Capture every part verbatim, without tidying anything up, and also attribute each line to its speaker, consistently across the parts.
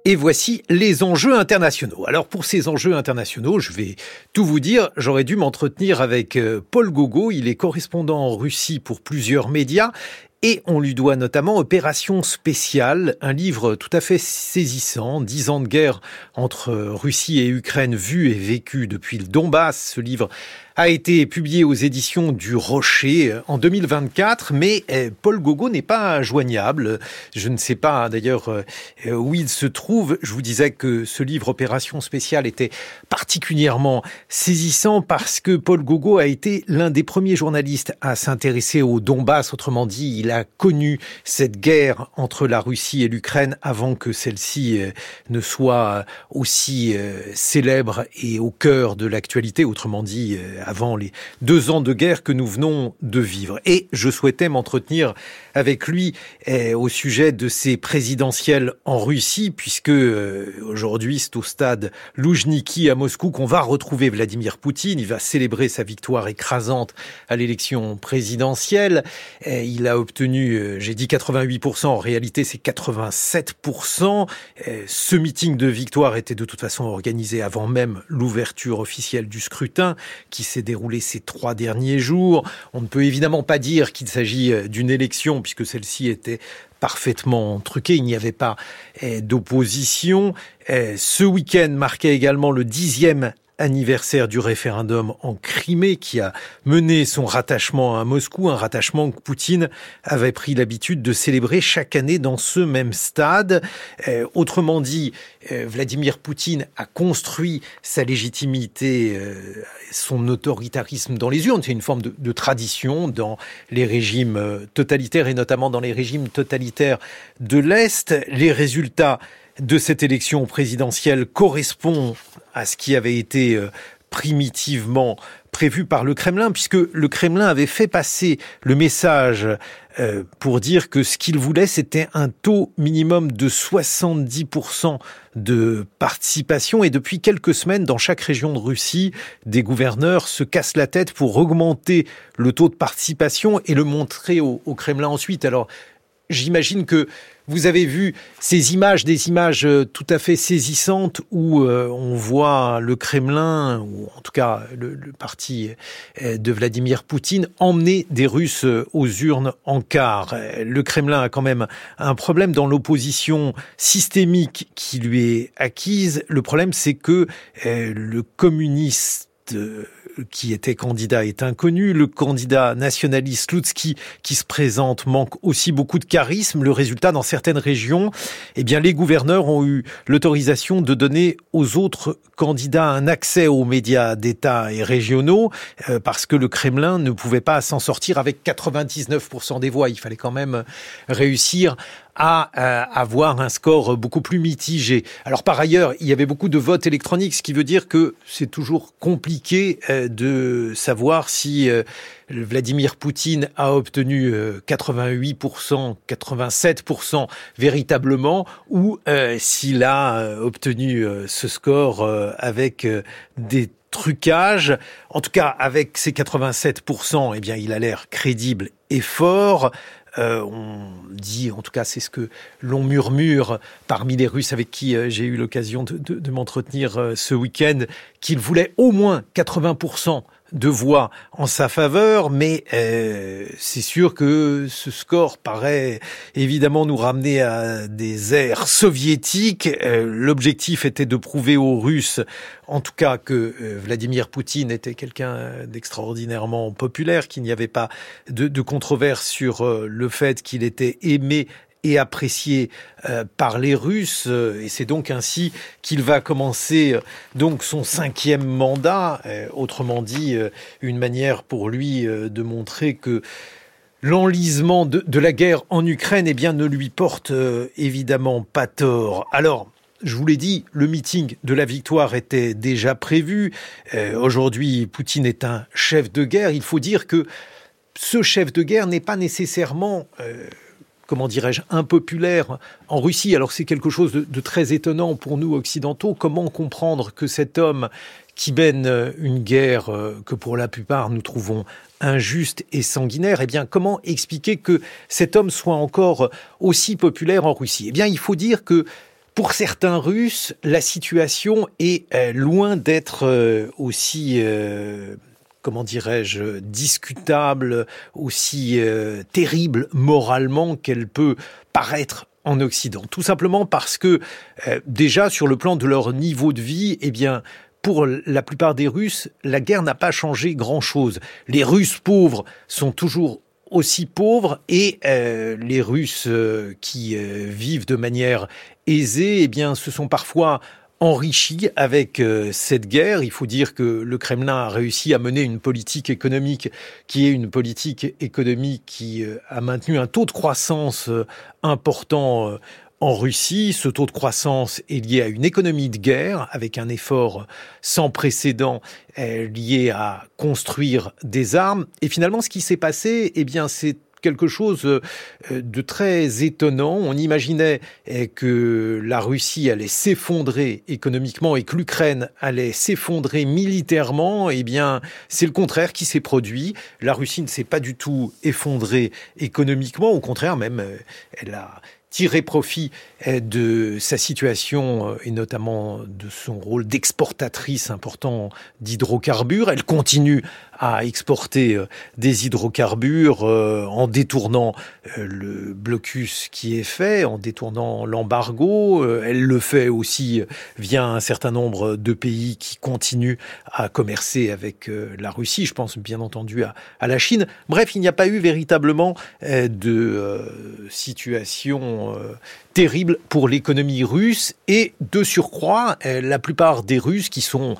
Speaker 1: Et voici les enjeux internationaux. Alors pour ces enjeux internationaux, je vais tout vous dire, j'aurais dû m'entretenir avec Paul Gogo, il est correspondant en Russie pour plusieurs médias. Et on lui doit notamment Opération spéciale, un livre tout à fait saisissant, dix ans de guerre entre Russie et Ukraine vus et vécus depuis le Donbass. Ce livre a été publié aux éditions du Rocher en deux mille vingt-quatre, mais Paul Gogo n'est pas joignable. Je ne sais pas d'ailleurs où il se trouve. Je vous disais que ce livre Opération spéciale était particulièrement saisissant parce que Paul Gogo a été l'un des premiers journalistes à s'intéresser au Donbass. Autrement dit, il a connu cette guerre entre la Russie et l'Ukraine avant que celle-ci ne soit aussi célèbre et au cœur de l'actualité. Autrement dit, avant les deux ans de guerre que nous venons de vivre. Et je souhaitais m'entretenir avec lui eh, au sujet de ces présidentielles en Russie, puisque euh, aujourd'hui c'est au stade Loujniki à Moscou qu'on va retrouver Vladimir Poutine. Il va célébrer sa victoire écrasante à l'élection présidentielle. Eh, il a obtenu, euh, j'ai dit quatre-vingt-huit pour cent, en réalité c'est quatre-vingt-sept pour cent. Eh, ce meeting de victoire était de toute façon organisé avant même l'ouverture officielle du scrutin, qui s'est déroulé ces trois derniers jours. On ne peut évidemment pas dire qu'il s'agit d'une élection, puisque celle-ci était parfaitement truquée. Il n'y avait pas eh, d'opposition. Eh, ce week-end marquait également le dixième anniversaire du référendum en Crimée qui a mené son rattachement à Moscou, un rattachement que Poutine avait pris l'habitude de célébrer chaque année dans ce même stade. Euh, autrement dit, euh, Vladimir Poutine a construit sa légitimité, euh, son autoritarisme dans les urnes. C'est une forme de, de tradition dans les régimes euh, totalitaires et notamment dans les régimes totalitaires de l'Est. Les résultats de cette élection présidentielle correspond à ce qui avait été euh, primitivement prévu par le Kremlin, puisque le Kremlin avait fait passer le message euh, pour dire que ce qu'il voulait, c'était un taux minimum de soixante-dix pour cent de participation. Et depuis quelques semaines, dans chaque région de Russie, des gouverneurs se cassent la tête pour augmenter le taux de participation et le montrer au, au Kremlin ensuite. Alors, j'imagine que vous avez vu ces images, des images tout à fait saisissantes où euh, on voit le Kremlin, ou en tout cas le, le parti de Vladimir Poutine, emmener des Russes aux urnes en quart. Le Kremlin a quand même un problème dans l'opposition systémique qui lui est acquise. Le problème, c'est que euh, le communiste euh, qui était candidat est inconnu. Le candidat nationaliste Slutsky qui se présente manque aussi beaucoup de charisme. Le résultat, dans certaines régions, eh bien, les gouverneurs ont eu l'autorisation de donner aux autres candidats un accès aux médias d'État et régionaux euh, parce que le Kremlin ne pouvait pas s'en sortir avec quatre-vingt-dix-neuf pour cent des voix. Il fallait quand même réussir à euh, avoir un score beaucoup plus mitigé. Alors par ailleurs, il y avait beaucoup de votes électroniques, ce qui veut dire que c'est toujours compliqué euh, de savoir si euh, Vladimir Poutine a obtenu euh, quatre-vingt-huit pour cent, quatre-vingt-sept pour cent véritablement, ou euh, s'il a euh, obtenu euh, ce score euh, avec euh, des trucages. En tout cas, avec ces quatre-vingt-sept pour cent, eh bien, il a l'air crédible et fort. Euh, on dit, en tout cas c'est ce que l'on murmure parmi les Russes avec qui euh, j'ai eu l'occasion de, de, de m'entretenir euh, ce week-end, qu'il voulait au moins quatre-vingts pour cent de voix en sa faveur, mais euh, c'est sûr que ce score paraît évidemment nous ramener à des ères soviétiques. Euh, l'objectif était de prouver aux Russes, en tout cas, que euh, Vladimir Poutine était quelqu'un d'extraordinairement populaire, qu'il n'y avait pas de, de controverse sur euh, le fait qu'il était aimé et apprécié euh, par les Russes, euh, et c'est donc ainsi qu'il va commencer euh, donc son cinquième mandat, euh, autrement dit euh, une manière pour lui euh, de montrer que l'enlisement de, de la guerre en Ukraine eh bien, ne lui porte euh, évidemment pas tort. Alors, je vous l'ai dit, le meeting de la victoire était déjà prévu. Euh, aujourd'hui, Poutine est un chef de guerre. Il faut dire que ce chef de guerre n'est pas nécessairement... Euh, comment dirais-je, impopulaire en Russie. Alors c'est quelque chose de, de très étonnant pour nous occidentaux. Comment comprendre que cet homme qui mène une guerre que pour la plupart nous trouvons injuste et sanguinaire, eh bien comment expliquer que cet homme soit encore aussi populaire en Russie ? Eh bien il faut dire que Pour certains Russes, la situation est euh, loin d'être euh, aussi, euh, comment dirais-je, discutable, aussi euh, terrible moralement qu'elle peut paraître en Occident. Tout simplement parce que, euh, déjà, sur le plan de leur niveau de vie, eh bien, pour la plupart des Russes, la guerre n'a pas changé grand-chose. Les Russes pauvres sont toujours aussi pauvres et euh, les Russes euh, qui euh, vivent de manière aisée, eh bien, se sont parfois enrichis avec euh, cette guerre. Il faut dire que le Kremlin a réussi à mener une politique économique qui est une politique économique qui euh, a maintenu un taux de croissance euh, important euh, en Russie. Ce taux de croissance est lié à une économie de guerre avec un effort sans précédent lié à construire des armes. Et finalement, ce qui s'est passé, eh bien, c'est quelque chose de très étonnant. On imaginait que la Russie allait s'effondrer économiquement et que l'Ukraine allait s'effondrer militairement. Eh bien, c'est le contraire qui s'est produit. La Russie ne s'est pas du tout effondrée économiquement. Au contraire, même, elle a tirer profit de sa situation et notamment de son rôle d'exportatrice important d'hydrocarbures. Elle continue à exporter des hydrocarbures en détournant le blocus qui est fait, en détournant l'embargo. Elle le fait aussi via un certain nombre de pays qui continuent à commercer avec la Russie. Je pense bien entendu à, à la Chine. Bref, il n'y a pas eu véritablement de situation terrible pour l'économie russe et de surcroît, la plupart des Russes qui sont,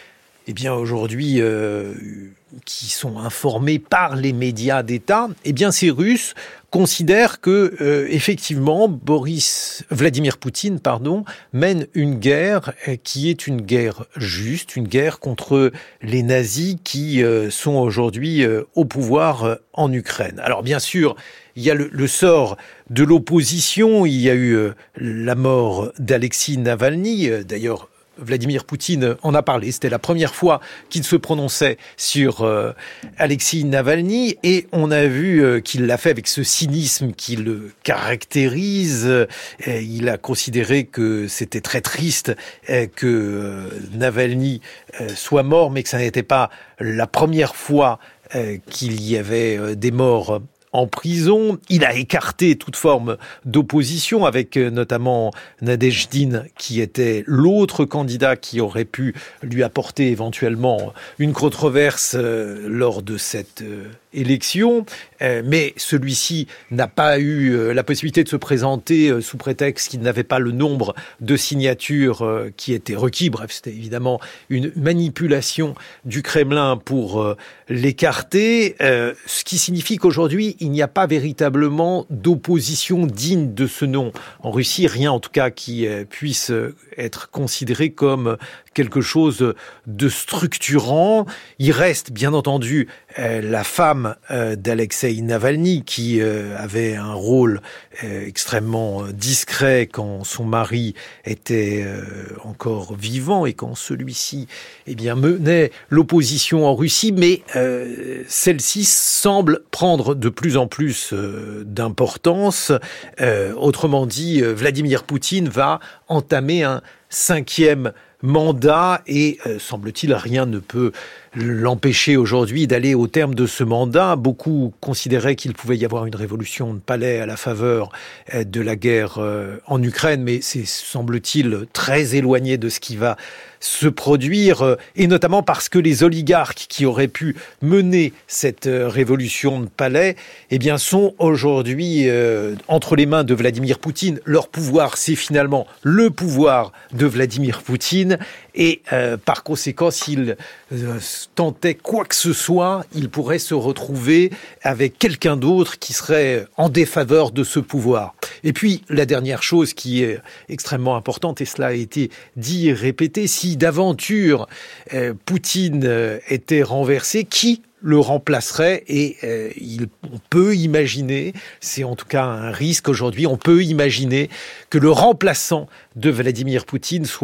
Speaker 1: eh bien aujourd'hui, euh, qui sont informés par les médias d'État, eh bien ces Russes considèrent que euh, effectivement Boris Vladimir Poutine, pardon, mène une guerre qui est une guerre juste, une guerre contre les nazis qui euh, sont aujourd'hui euh, au pouvoir euh, en Ukraine. Alors bien sûr, il y a le, le sort de l'opposition, il y a eu euh, la mort d'Alexeï Navalny, euh, d'ailleurs Vladimir Poutine en a parlé, c'était la première fois qu'il se prononçait sur euh, Alexeï Navalny et on a vu euh, qu'il l'a fait avec ce cynisme qui le caractérise. Et il a considéré que c'était très triste euh, que euh, Navalny euh, soit mort, mais que ça n'était pas la première fois euh, qu'il y avait euh, des morts en prison. Il a écarté toute forme d'opposition avec notamment Nadezhdin qui était l'autre candidat qui aurait pu lui apporter éventuellement une controverse lors de cette élection. Mais celui-ci n'a pas eu la possibilité de se présenter sous prétexte qu'il n'avait pas le nombre de signatures qui étaient requis. Bref, c'était évidemment une manipulation du Kremlin pour l'écarter, ce qui signifie qu'aujourd'hui, il n'y a pas véritablement d'opposition digne de ce nom. En Russie, rien en tout cas qui puisse être considéré comme quelque chose de structurant. Il reste bien entendu la femme d'Alexeï Navalny qui avait un rôle extrêmement discret quand son mari était encore vivant et quand celui-ci eh bien, menait l'opposition en Russie, mais euh, celle-ci semble prendre de plus en plus euh, d'importance. Euh, autrement dit, Vladimir Poutine va entamer un cinquième mandat et, euh, semble-t-il, rien ne peut l'empêcher aujourd'hui d'aller au terme de ce mandat. Beaucoup considéraient qu'il pouvait y avoir une révolution de palais à la faveur euh, de la guerre euh, en Ukraine, mais c'est, semble-t-il, très éloigné de ce qui va se produire, euh, et notamment parce que les oligarques qui auraient pu mener cette euh, révolution de palais, eh bien, sont aujourd'hui euh, entre les mains de Vladimir Poutine. Leur pouvoir, c'est finalement le pouvoir de Vladimir Poutine, et euh, par conséquent, s'il euh, tentait quoi que ce soit, il pourrait se retrouver avec quelqu'un d'autre qui serait en défaveur de ce pouvoir. Et puis, la dernière chose qui est extrêmement importante, et cela a été dit et répété, si d'aventure euh, Poutine euh, était renversé, qui le remplacerait? Et euh, il, on peut imaginer, c'est en tout cas un risque aujourd'hui, on peut imaginer que le remplaçant de Vladimir Poutine soit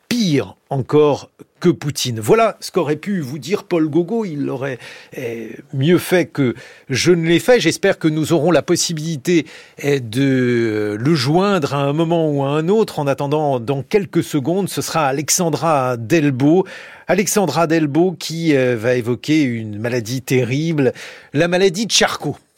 Speaker 1: pire encore que Poutine. Voilà ce qu'aurait pu vous dire Paul Gauguin. Il l'aurait eh, mieux fait que je ne l'ai fait. J'espère que nous aurons la possibilité eh, de le joindre à un moment ou à un autre. En attendant, dans quelques secondes, ce sera Alexandra Delbo. Alexandra Delbo qui eh, va évoquer une maladie terrible, la maladie de Charcot.